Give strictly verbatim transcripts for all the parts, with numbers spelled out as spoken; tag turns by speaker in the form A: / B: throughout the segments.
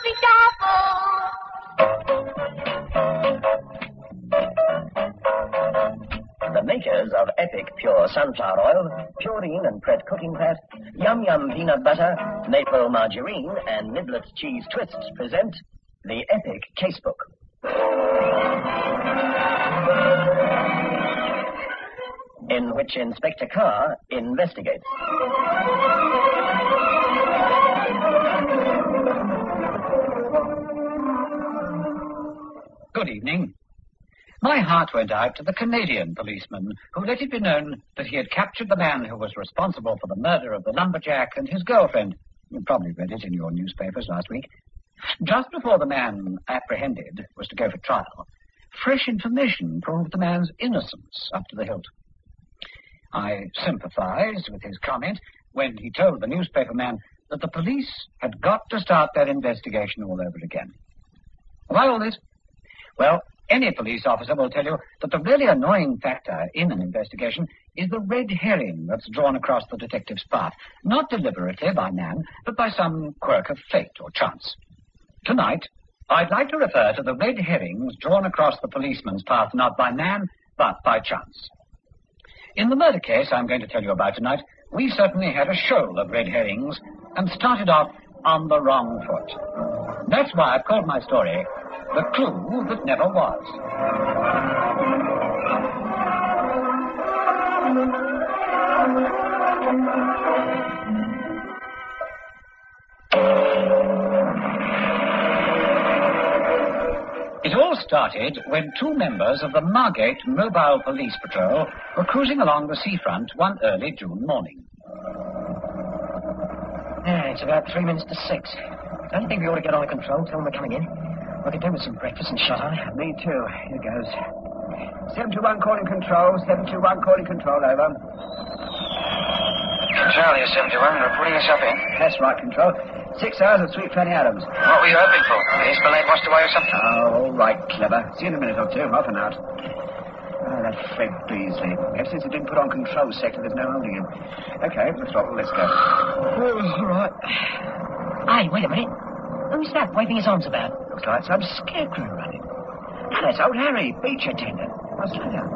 A: The makers of Epic Pure Sunflower Oil, Purine and Pret Cooking Fat, Yum Yum Peanut Butter, Maple Margarine, and Niblet Cheese Twists present the Epic Casebook. In which Inspector Carr investigates.
B: Good evening. My heart went out to the Canadian policeman who let it be known that he had captured the man who was responsible for the murder of the lumberjack and his girlfriend. You probably read it in your newspapers last week. Just before the man apprehended was to go for trial, fresh information proved the man's innocence up to the hilt. I sympathized with his comment when he told the newspaper man that the police had got to start their investigation all over again. Why all this? Well, any police officer will tell you that the really annoying factor in an investigation is the red herring that's drawn across the detective's path, not deliberately by man, but by some quirk of fate or chance. Tonight, I'd like to refer to the red herrings drawn across the policeman's path, not by man, but by chance. In the murder case I'm going to tell you about tonight, we certainly had a shoal of red herrings and started off on the wrong foot. That's why I've called my story The Clue That Never Was. It all started when two members of the Margate Mobile Police Patrol were cruising along the seafront one early June morning.
C: Yeah, it's about three minutes to six. Don't you think we ought to get on the control, tell them we're coming in? I could do with some breakfast and shut eye.
D: Me too. Here goes. seven two one calling control. seven two one calling control, over.
E: Control, you're seven two one. Reporting yourself in.
D: That's right, control. Six hours of Sweet Fanny Adams.
E: What were you hoping for? Is the lake washed away or something?
D: Oh, all right, clever. See you in a minute or two. Off and out. Oh, that Fred Beasley. Ever since he didn't put on control sector, there's no holding him. Okay, the throttle. Let's go.
C: Oh, all right. Hey, wait a minute. Who's that waving his arms about?
D: Looks like some scarecrow running. Oh, that's old Harry, beach attendant. I'll slow down.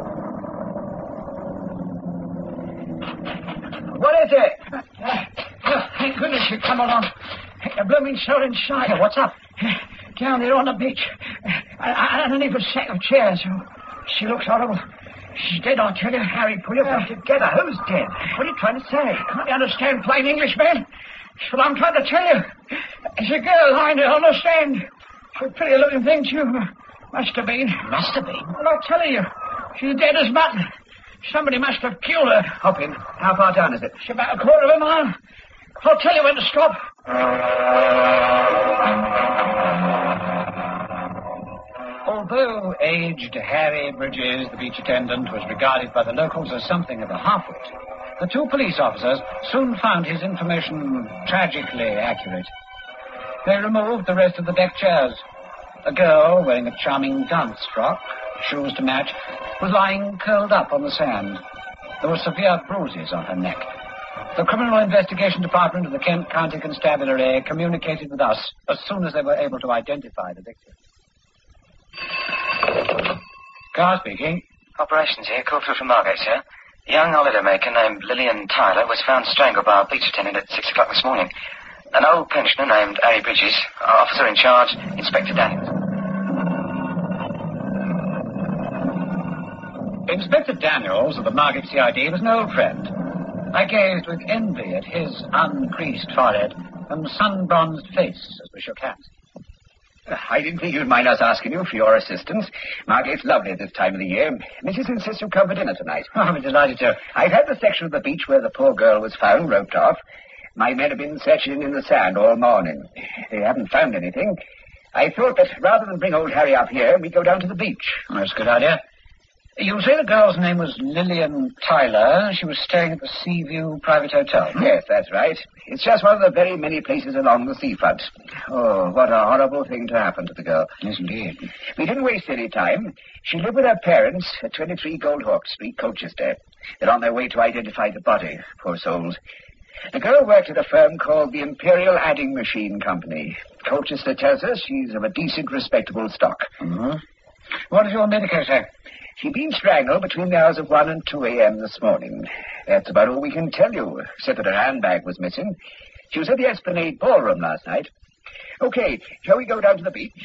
D: What is it?
F: Uh, oh, thank goodness you come along. A blooming soul in sight.
C: Hey, what's up?
F: Down there on the beach. Uh, underneath a sack of chairs. Oh, she looks horrible. She's dead, I tell you. Harry, pull yourself
D: together. Who's dead? What are you trying to say?
F: Can't you understand plain English, man? That's what I'm trying to tell you. There's a girl lying there on the sand. She's a pretty looking thing, too. Must have been.
C: Must have been?
F: Well, I tell you, she's dead as mutton. Somebody must have killed her.
D: Hop in. How far down is it?
F: It's about a quarter of a mile. I'll tell you when to stop.
B: Although aged Harry Bridges, the beach attendant, was regarded by the locals as something of a half-wit, the two police officers soon found his information tragically accurate. They removed the rest of the deck chairs. A girl wearing a charming dance frock, shoes to match, was lying curled up on the sand. There were severe bruises on her neck. The Criminal Investigation Department of the Kent County Constabulary communicated with us as soon as they were able to identify the victim. Carr speaking.
E: Operations here. Call through from Margate, sir. A young holidaymaker named Lillian Tyler was found strangled by a beach attendant at six o'clock this morning. An old pensioner named Harry Bridges, our officer in charge, Inspector Daniels.
B: Inspector Daniels of the Margate C I D was an old friend. I gazed with envy at his uncreased forehead and sun-bronzed face as we shook hands.
D: I didn't think you'd mind us asking you for your assistance. Margate's lovely at this time of the year. Missus insists you come for dinner tonight.
B: Oh, I'm delighted to.
D: I've had the section of the beach where the poor girl was found roped off. My men have been searching in the sand all morning. They haven't found anything. I thought that rather than bring old Harry up here, we'd go down to the beach.
B: That's a good idea. You say the girl's name was Lillian Tyler. She was staying at the Seaview Private Hotel.
D: Yes, that's right. It's just one of the very many places along the seafront. Oh, what a horrible thing to happen to the girl.
B: Yes, indeed.
D: We didn't waste any time. She lived with her parents at twenty-three Goldhawk Street, Colchester. They're on their way to identify the body, poor souls. The girl worked at a firm called the Imperial Adding Machine Company. Colchester tells us she's of a decent, respectable stock.
B: Mm-hmm. What does your medico say?
D: She'd been strangled between the hours of one and two a.m. this morning. That's about all we can tell you, except that her handbag was missing. She was at the Esplanade Ballroom last night. Okay, shall we go down to the beach?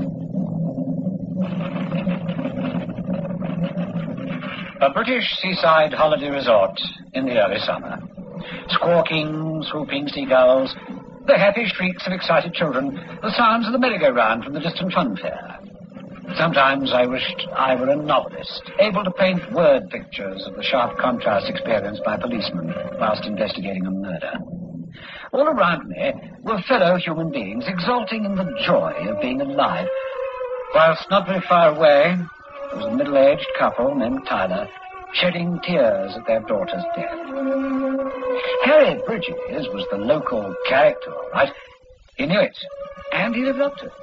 B: A British seaside holiday resort in the early summer. Squawking, swooping seagulls, the happy shrieks of excited children, the sounds of the merry-go-round from the distant fun fair. Sometimes I wished I were a novelist, able to paint word pictures of the sharp contrast experienced by policemen whilst investigating a murder. All around me were fellow human beings exulting in the joy of being alive, whilst not very far away there was a middle-aged couple named Tyler, shedding tears at their daughter's death. Harry Bridges was the local character, all right. He knew it, and he lived up to it.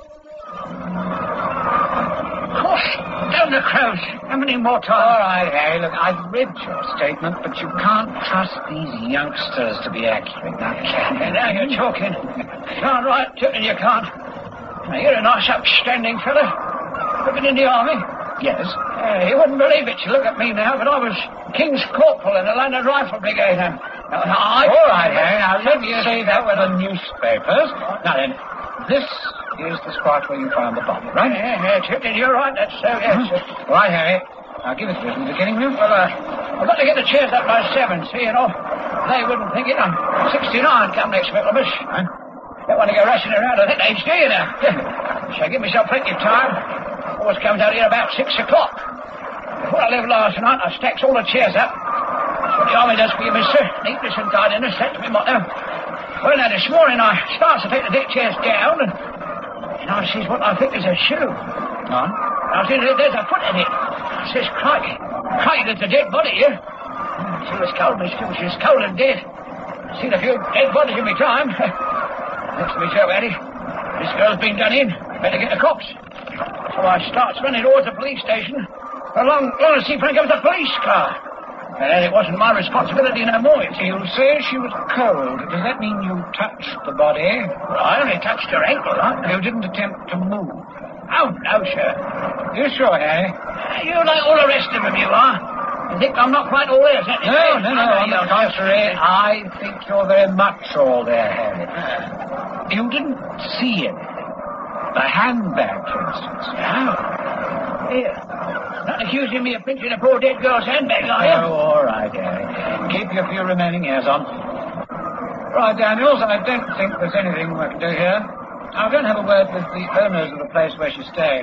F: Gosh, down the crowd. How many more times?
B: All right, Harry, look, I've read your statement, but you can't trust these youngsters to be accurate, now can you?
F: Now you're talking. Darn right, Tipton, you can't. Now, you're a nice, upstanding fellow. Looking in the army.
B: Yes?
F: Uh, you wouldn't believe it to look at me now, but I was King's Corporal in the London Rifle Brigade. Now, now, I...
B: All right, Harry, now let me say that with the newspapers. Now then, this is the spot where you found the body, right?
F: Yeah, yeah, Tipton, you're right, that's so, yes.
B: Mm-hmm. All right, Harry. Now give it to us in the beginning, will you?
F: Well, uh, I've got to get the chairs up by seven, see, you know. They wouldn't think it. I'm sixty-nine come next Michaelmas.
B: Huh?
F: Don't want to go rushing around at that age, do you, now? Shall I give myself plenty of time? Always comes out here about six o'clock. Before I left last night, I stacks all the chairs up. That's what the army does for you, mister. Neatness and tidiness, that's my motto. Well, now, this morning I starts to take the deck chairs down, and, and I sees what I think is a shoe.
B: On.
F: I see there's a foot in it. I says, crikey, crikey, there's a dead body here. She was cold, Miss Phil, she was cold and dead. Seen a few dead bodies in my time. Looks to me so, Eddie. This girl's been done in. Better get the cops. So I starts running towards the police station. Along, along to see if I comes a police car. And then it wasn't my responsibility no more, you see.
B: You say she was cold. Does that mean you touched the body?
F: Well, I only touched her ankle, right?
B: You didn't attempt to move?
F: Oh, no, sir.
B: You sure, Harry?
F: You're like all the rest of them, you are. You think I'm not quite all there, is that?
B: No, no, no. On the contrary, I think you're very much all there, Harry. You didn't see anything. The handbag, for instance.
F: No. Here. Not accusing me of pinching a poor dead girl's handbag, are you?
B: Oh, all right, Harry. Keep your few remaining hairs on. Right, Daniels, I don't think there's anything we can do here. I'll go and have a word with the owners of the place where she stayed.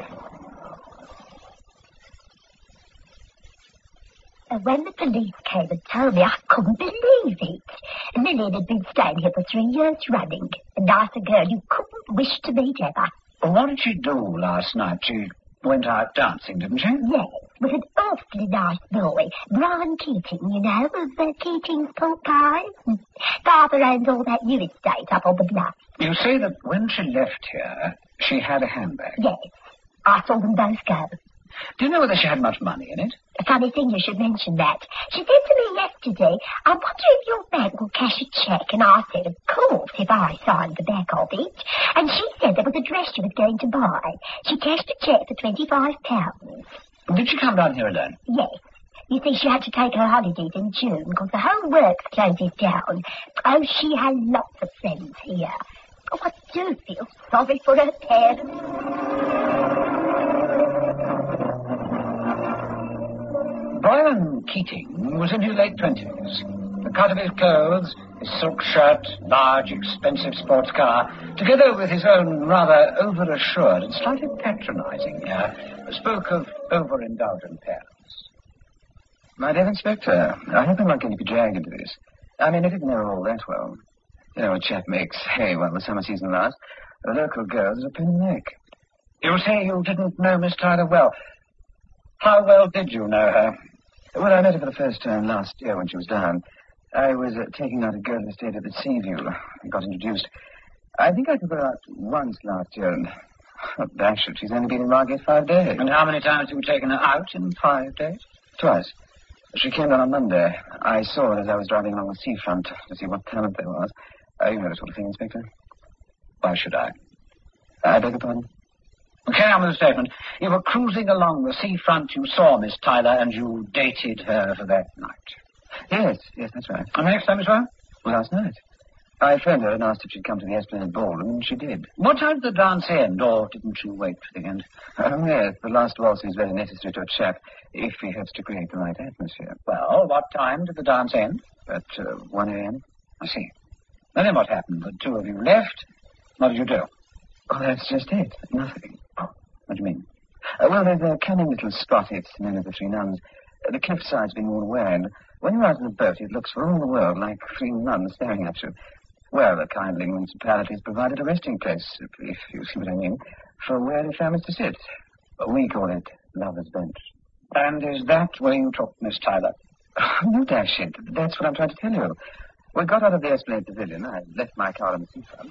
G: And when the police came and told me, I couldn't believe it. Lillian had been staying here for three years running. A nicer girl you couldn't wish to meet ever.
B: Well, what did she do last night? She went out dancing, didn't she?
G: Yes, with an awfully nice boy. Brian Keating, you know, of uh, Keating's Pork Pies. Father owns all that new estate up on the bluff.
B: You say that when she left here, she had a handbag?
G: Yes, I saw them both go.
B: Do you know whether she had much money in it?
G: A funny thing you should mention that. She said to me yesterday, I wonder if your bank will cash a cheque. And I said, of course, if I signed the back of it. And she said there was a dress she was going to buy. She cashed a cheque for twenty-five pounds.
B: Did she come down here alone?
G: Yes. You see, she had to take her holidays in June because the whole works closes down. Oh, she had lots of friends here. Oh, I do feel sorry for her parents.
B: Brian Keating was in his late twenties. The cut of his clothes, his silk shirt, large, expensive sports car, together with his own rather over-assured and slightly patronizing air, spoke of over-indulgent parents.
H: My dear Inspector, I hope I'm not going to be dragged into this. I mean, I didn't know all that well. You know, a chap makes hay while the summer season lasts. The local girls are a pain in the neck.
B: You say you didn't know Miss Tyler well. How well did you know her?
H: Well, I met her for the first time last year when she was down. I was uh, taking out a girl who stayed at the Seaview. I got introduced. I think I took her out once last year, and oh, dash it, she's only been in Margate five days.
B: And how many times have you taken her out in five days?
H: Twice. She came down on Monday. I saw her as I was driving along the seafront to see what talent there was. Uh, you know the sort of thing, Inspector.
B: Why should I?
H: I beg your pardon?
B: Carry on with the statement. You were cruising along the seafront. You saw Miss Tyler, and you dated her for that night.
H: Yes, yes, that's right.
B: And the next time as well?
H: Well, last night. I phoned her and asked if she'd come to the Esplanade Ballroom, and she did.
B: What time did the dance end, or didn't you wait for the end?
H: Oh, yes, the last waltz is very necessary to a chap if he has to create the right atmosphere.
B: Well, what time did the dance end?
H: At uh, one a.m.
B: I see. And then what happened? The two of you left. What did you do?
H: Oh, that's just it. Nothing.
B: What do you mean?
H: Uh, well, there's a cunning little spot. It's known as the Three Nuns. Uh, the cliffside's been worn away, and when you're out in a boat, it looks for all the world like three nuns staring at you. Well, the kindly municipality's provided a resting place, if you see what I mean, for weary families to sit. We call it Lover's Bench.
B: And is that where you took Miss Tyler?
H: Oh, no, dash it. That's what I'm trying to tell you. We got out of the Esplanade Pavilion. I left my car in the seafront.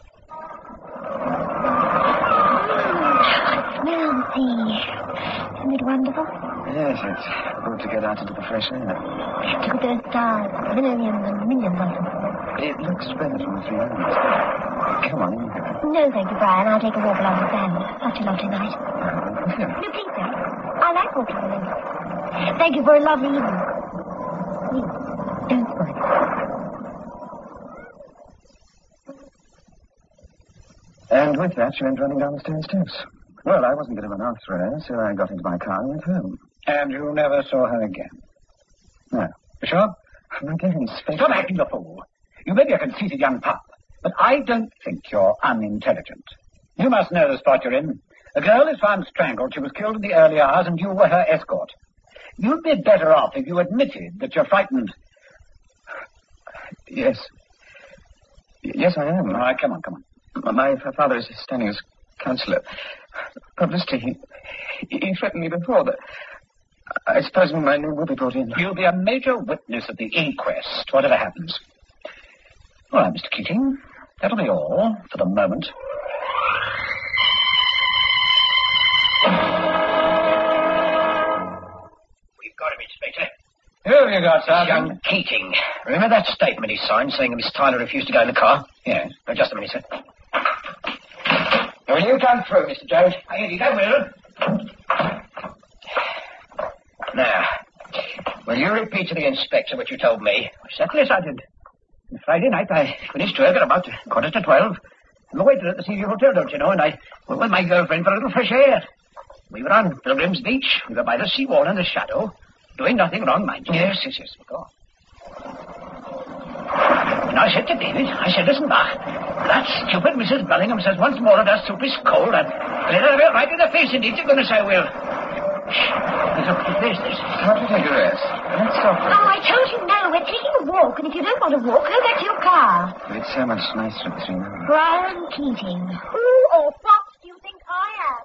G: Smell the sea. Isn't it wonderful?
H: Yes, it's good to get out into the fresh air.
G: Look at those stars. Millions and millions of them.
H: It looks better from the Three Nuns. Come on, in here.
G: No, thank you, Brian. I'll take a walk along the sand. Such a lovely night.
H: Uh, here.
G: No, please don't. I like walking alone. Thank you for a lovely evening. Please, don't spoil it.
H: And with that, she went running down the stone steps. Well, I wasn't going to run after her, so I got into my car and went home.
B: And you never saw her again?
H: No.
B: You sure?
H: My dear Inspector...
B: Stop acting the fool. You may be a conceited young pup, but I don't think you're unintelligent. You must know the spot you're in. A girl is found strangled. She was killed in the early hours, and you were her escort. You'd be better off if you admitted that you're frightened.
H: Yes. Yes, I am.
B: All right, come on, come on.
H: My father is standing as counsellor. Publicity, he, he threatened me before. That I suppose my name will be brought in.
B: You'll be a major witness at the inquest, whatever happens. All right, Mister Keating, that'll be all for the moment.
C: We've got him, Inspector.
B: Who have you got, Sergeant?
C: Young Keating. Remember that statement he signed saying that Miss Tyler refused to go in the car?
B: Yes.
C: Oh, just a minute, sir. Will you come through, Mister Jones?
F: Here you go, Will.
C: Now, will you repeat to the inspector what you told me?
F: Certainly, Sergeant. On Friday night, I finished work at about quarter to twelve. I'm a waiter at the Seaview Hotel, don't you know, and I went with my girlfriend for a little fresh air. We were on Pilgrim's Beach. We were by the seawall in the shadow, doing nothing wrong, mind you.
B: Yes, yes, yes, go on.
F: And I said to David, I said, listen, Bach, that stupid Missus Bellingham says once more that our soup is cold, and let her have it right in the face, indeed, you're going to say, Will. Shh. Look at the face, this.
H: Can't we take a rest? Let's stop.
G: Oh, I told you no. We're taking a walk, and if you don't want to walk, go back to your car.
H: It's so much nicer at the Three Nuns.
G: Brian Keating. Who or what do you think I am?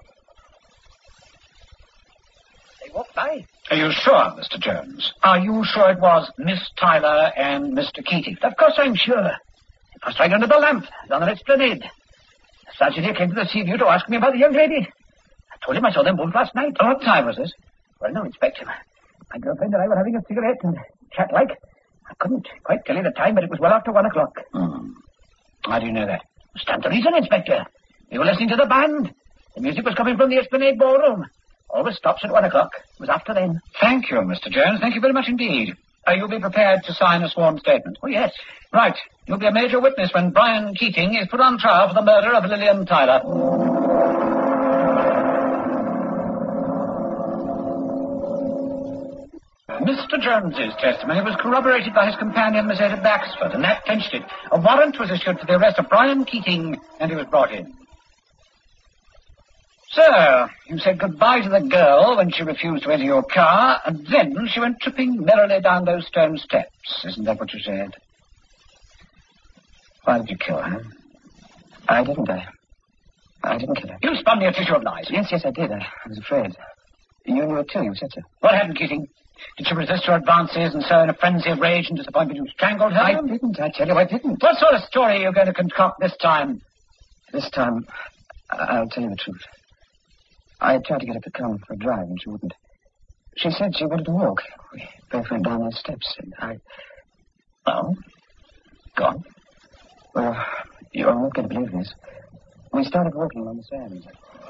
F: They walked by.
B: Are you sure, Mister Jones? Are you sure it was Miss Tyler and Mister Keating?
F: Of course I'm sure. It passed right under the lamp, on the Esplanade. The sergeant here came to the Seaview to ask me about the young lady. I told him I saw them both last night.
B: What time was this?
F: Well, no, Inspector. My girlfriend and I were having a cigarette and chat-like. I couldn't quite tell you the time, but it was well after one o'clock.
B: Hmm. How do you know that?
F: Stand to reason, Inspector. We were listening to the band. The music was coming from the Esplanade Ballroom. Always stops at one o'clock. It was after then.
B: Thank you, Mister Jones. Thank you very much indeed. Uh, you'll be prepared to sign a sworn statement?
F: Oh, yes.
B: Right. You'll be a major witness when Brian Keating is put on trial for the murder of Lillian Tyler. Mister Jones's testimony was corroborated by his companion, Miss Ada Baxford, and that clinched it. A warrant was issued for the arrest of Brian Keating, and he was brought in. So, you said goodbye to the girl when she refused to enter your car, and then she went tripping merrily down those stone steps. Isn't that what you said? Why did you kill her?
H: I didn't, I... I didn't kill her.
F: You spun me a tissue of lies.
H: Yes, yes, I did. I, I was afraid. You knew it too, you said so.
F: What happened, Keating? Did she resist your advances and so in a frenzy of rage and disappointment you strangled her?
H: I didn't, I tell you, I didn't.
F: What sort of story are you going to concoct this time?
H: This time, I'll tell you the truth. I tried to get her to come for a drive, and she wouldn't. She said she wanted to walk. We both went down those steps, and I...
F: Oh? Go on.
H: Well, you're not going to believe this. We started walking on the sands.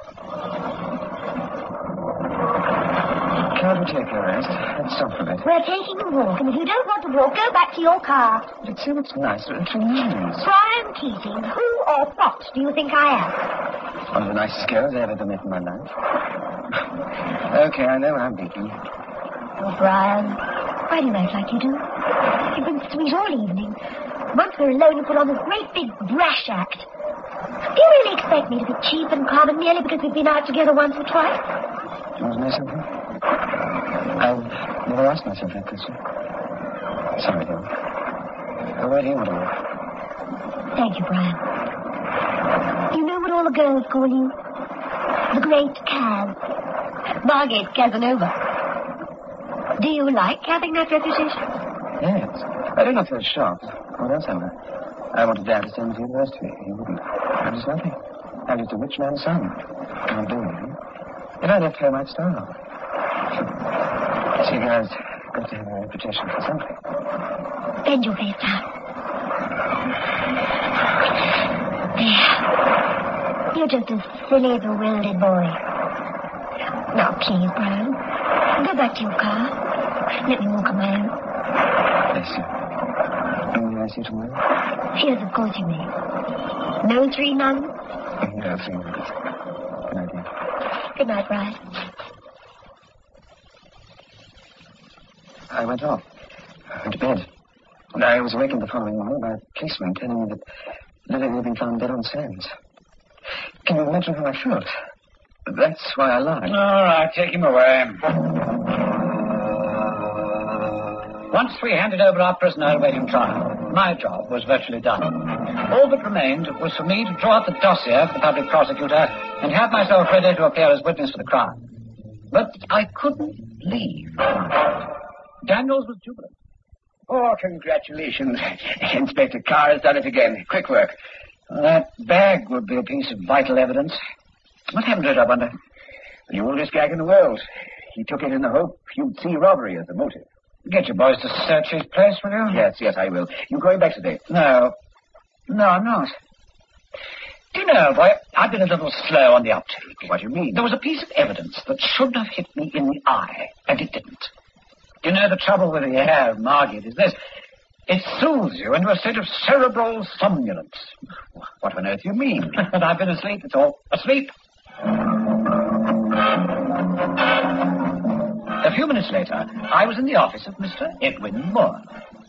H: Can't we take a rest? Let's stop for a bit.
G: We're taking a walk, and if you don't want to walk, go back to your car.
H: But it's so much nicer to means.
G: Brian Keating, who or what do you think I am?
H: One of the nicest girls I ever met in my life. Okay, I know I'm beating.
G: Oh, Brian, why do you act like you do? You've been sweet all evening. Once we're alone, you put on this great big brash act. Do you really expect me to be cheap and common merely because we've been out together once or twice?
H: Do you want to know something? I've never asked myself that question. Sorry, though. Where do you want to walk?
G: Thank you, Brian. You know what all the girls call you? The Great Caz. Margate Casanova. Do you like having that reputation?
H: Yes. I don't know if you're shocked. What else am I? I wanted Dad to send me to university. He wouldn't. I'm just nothing. I'm just a rich man's son. Can't do anything. If I left home, I'd starve. See, guys, got to have a reputation for something.
G: Bend your face down. There. You're just a silly, bewildered boy. Now, please, Brian, go back to your car. Let me walk on my own.
H: Yes, sir. May I see you tomorrow?
G: Yes, of course you may. No three nuns?
H: No, three nuns. Good night, dear.
G: Good night, Brian.
H: I went off. I went to bed. And I was awakened the following morning by a policeman telling me that Lily had been found dead on sands. Can you imagine how I felt? That's why I lied.
B: All right, take him away. Once we handed over our prisoner awaiting trial, my job was virtually done. All that remained was for me to draw up the dossier for the public prosecutor and have myself ready to appear as witness for the crime. But I couldn't leave. Daniels was jubilant.
D: Oh, congratulations. Inspector Carr has done it again. Quick work.
B: Well, that bag would be a piece of vital evidence. What happened to it, I wonder?
D: The oldest gag in the world. He took it in the hope you'd see robbery as the motive.
B: Get your boys to search his place, will you?
D: Yes, yes, I will. You going back today?
B: No. No, I'm not. Do you know, boy, I've been a little slow on the uptake.
D: What do you mean?
B: There was a piece of evidence that should have hit me in the eye, and it didn't. Do you know the trouble with the hair, Margate, is this? It soothes you into a state of cerebral somnolence.
D: What on earth do you mean?
B: And I've been asleep, it's all. Asleep. A few minutes later, I was in the office of Mister Edwin Moore.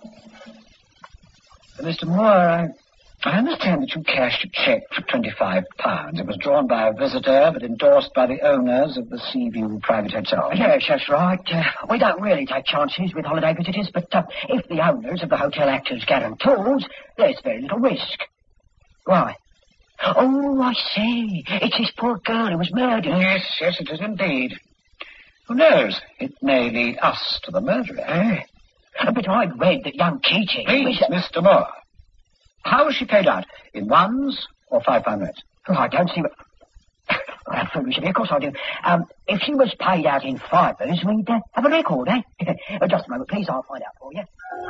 B: Mister Moore, I, I understand that you cashed a cheque for twenty-five pounds. It was drawn by a visitor, but endorsed by the owners of the Seaview Private Hotel.
C: Yes, that's right. Uh, we don't really take chances with holiday visitors, but uh, if the owners of the hotel act as guarantors, there's very little risk. Why? Oh, I see. It's this poor girl who was murdered.
B: Yes, yes, it is indeed. Who knows? It may lead us to the murderer.
C: Eh? But I'd read that young Keating...
B: Please,
C: was, uh,
B: Mister Moore. How was she paid out? In ones or five-pound notes?
C: Oh, I don't see what... Well, foolish of me, of course I do. Um, if she was paid out in fivers, we'd uh, have a record, eh? uh, just a moment, please, I'll find out for you.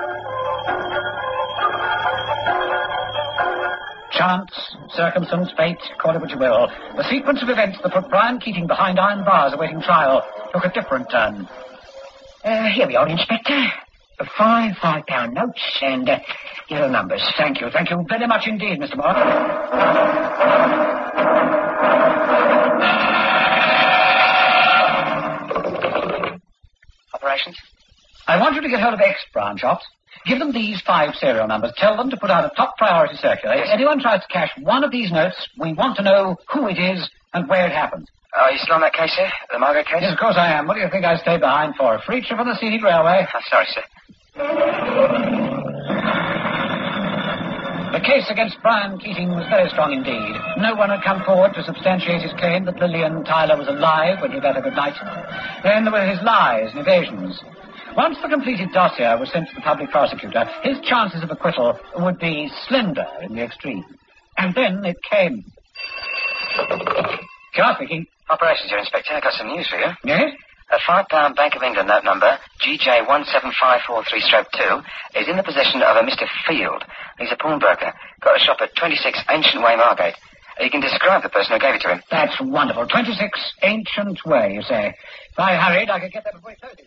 B: Chance, circumstance, fate, call it what you will. The sequence of events that put Brian Keating behind iron bars awaiting trial took a different turn.
C: Uh, here we are, Inspector. Five five-pound notes and uh, your numbers.
B: Thank you, thank you very much indeed, Mister Moore.
E: Operations?
B: I want you to get hold of X branch ops. Give them these five serial numbers. Tell them to put out a top priority circular. If anyone tries to cash one of these notes, we want to know who it is and where it happened.
E: Oh, are you still on that case, sir? The Margaret case?
B: Yes, of course I am. What do you think I stayed behind for? A free trip on the scenic railway?
E: I'm sorry, sir.
B: The case against Brian Keating was very strong indeed. No one had come forward to substantiate his claim that Lillian Tyler was alive when he bade her good night. Then there were his lies and evasions. Once the completed dossier was sent to the public prosecutor, his chances of acquittal would be slender in the extreme. And then it came. Car speaking.
E: Operations here, Inspector. I've got some news for you.
B: Yes?
E: A five-pound Bank of England note number, G J one seven five four three two, is in the possession of a Mister Field. He's a pawnbroker. Got a shop at twenty-six Ancient Way, Margate. You can describe the person who gave it to him.
B: That's wonderful. twenty-six Ancient Way, you say. If I hurried, I could get there before he closes.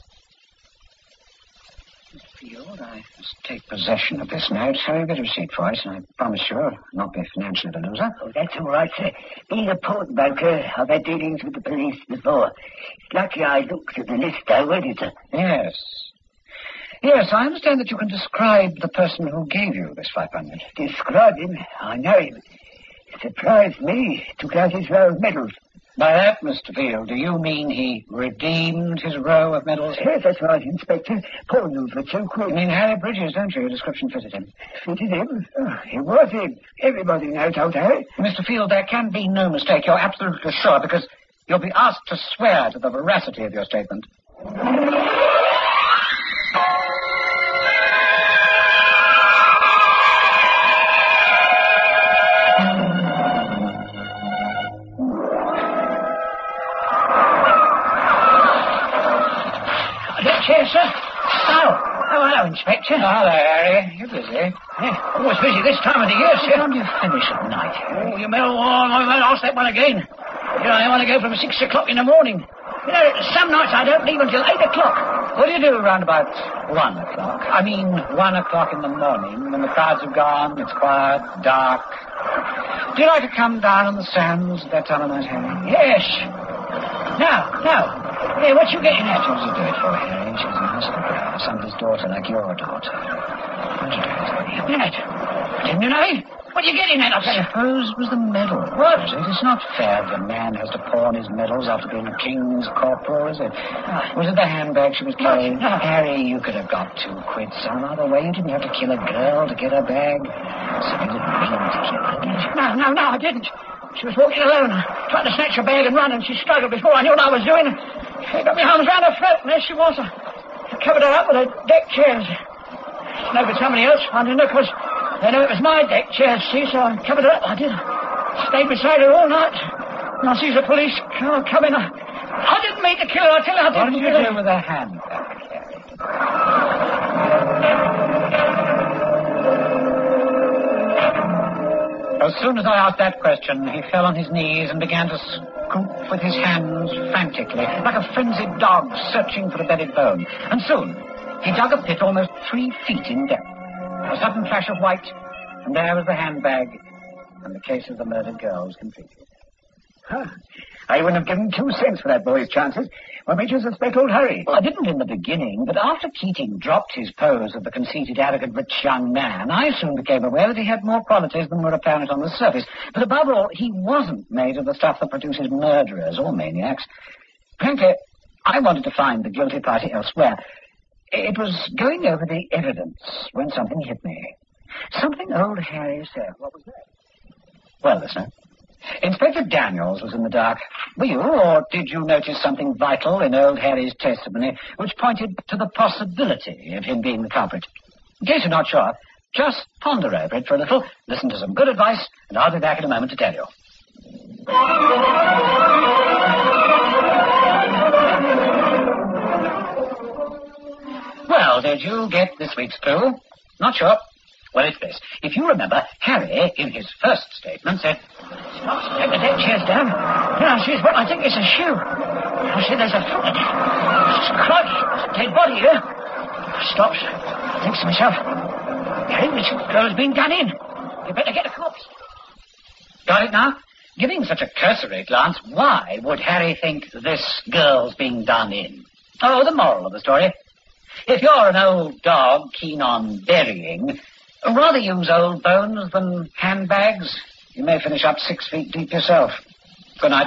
B: Mister Field, I must take possession of this note. I'll get a receipt for it, and I promise you I'll not be financially the loser.
C: Oh, that's all right, sir. Being a pawnbroker, I've had dealings with the police before. It's lucky I looked at the list, though, wasn't it, sir?
B: Yes. Yes, I understand that you can describe the person who gave you this five hundred.
C: Describe him? I know him. Surprised me. Took out his row of medals.
B: By that, Mister Field, do you mean he redeemed his row of medals?
C: Yes, that's right, Inspector. Pawned them for two quid.
B: You mean Harry Bridges, don't you? Your description fitted him.
C: Fitted him? Oh, it was him. Everybody knows old Harry.
B: Mister Field, there can be no mistake. You're absolutely sure, because you'll be asked to swear to the veracity of your statement.
F: Chair, sir. Oh, oh, hello, Inspector.
B: Oh, hello, Harry. You're busy.
F: Yeah, always busy this time of the year, sir.
B: When do you finish at night?
F: Oh, you may, oh, I'll ask that one again. You know, I want to go from six o'clock in the morning. You know, some nights I don't leave until eight o'clock.
B: What do you do around about one o'clock? I mean, one o'clock in the morning, when the crowds have gone, it's quiet, dark. Do you like to come down on the sands at that time of night, Harry?
F: Yes. Now, now. Hey, what you getting at?
B: What do you do it for, Harry? She's an husband. Somebody's daughter, like your daughter. What do you do it?
F: That? Didn't you know? What are you getting at, I tell you?
B: Suppose it was the medal.
F: What?
B: Is it? It's not fair that a man has to pawn his medals after being a king's corporal, is it?
F: Oh.
B: Was it the handbag she was carrying?
F: No.
B: Harry, you could have got two quid some other way. You didn't have to kill a girl to get her bag. So you didn't mean to kill her, did you?
F: No, no, no, I didn't. She was walking alone. I tried to snatch her bag and run, and she struggled before I knew what I was doing. I got my arms round her throat, and there she was. I covered her up with her deck chairs. It's no good somebody else finding her, because they know it was my deck chairs, see, so I covered her up. I did. Stayed beside her all night. And I sees the police car coming. I, I didn't mean to kill her, I tell you, I didn't.
B: What did you do with her handbag, Harry? As soon as I asked that question, he fell on his knees and began to scoop with his hands frantically, like a frenzied dog searching for a bedded bone. And soon, he dug a pit almost three feet in depth. A sudden flash of white, and there was the handbag, and the case of the murdered girl was completed.
D: Huh. I wouldn't have given two cents for that boy's chances. What made you suspect old Harry?
B: Well, I didn't in the beginning, but after Keating dropped his pose of the conceited, arrogant, rich young man, I soon became aware that he had more qualities than were apparent on the surface. But above all, he wasn't made of the stuff that produces murderers or maniacs. Frankly, I wanted to find the guilty party elsewhere. It was going over the evidence when something hit me. Something old Harry said. What was that? Well, listener, Inspector Daniels was in the dark. Were you, or did you notice something vital in old Harry's testimony which pointed to the possibility of him being the culprit? In case you're not sure, just ponder over it for a little, listen to some good advice, and I'll be back in a moment to tell you. Well, did you get this week's clue? Not sure. Well, it's this. If you remember, Harry, in his first statement, said,
F: Stop, take the deck chairs down. Now, she's what I think is a shoe. I said there's a foot in it. Crikey, there's a dead body here. Stops. Thinks to myself, Harry, this girl's been done in. You better get a corpse.
B: Got it now? Giving such a cursory glance, why would Harry think this girl's being done in? Oh, the moral of the story. If you're an old dog keen on burying, rather use old bones than handbags. You may finish up six feet deep yourself. Good night.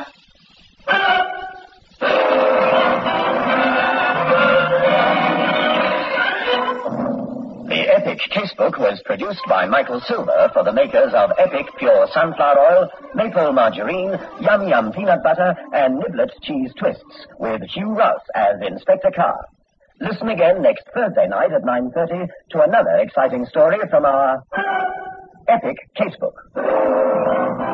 A: The Epic Casebook was produced by Michael Silver for the makers of Epic Pure Sunflower Oil, Maple Margarine, Yum Yum Peanut Butter, and Niblet Cheese Twists, with Hugh Ross as Inspector Carr. Listen again next Thursday night at nine thirty to another exciting story from our Epic Casebook.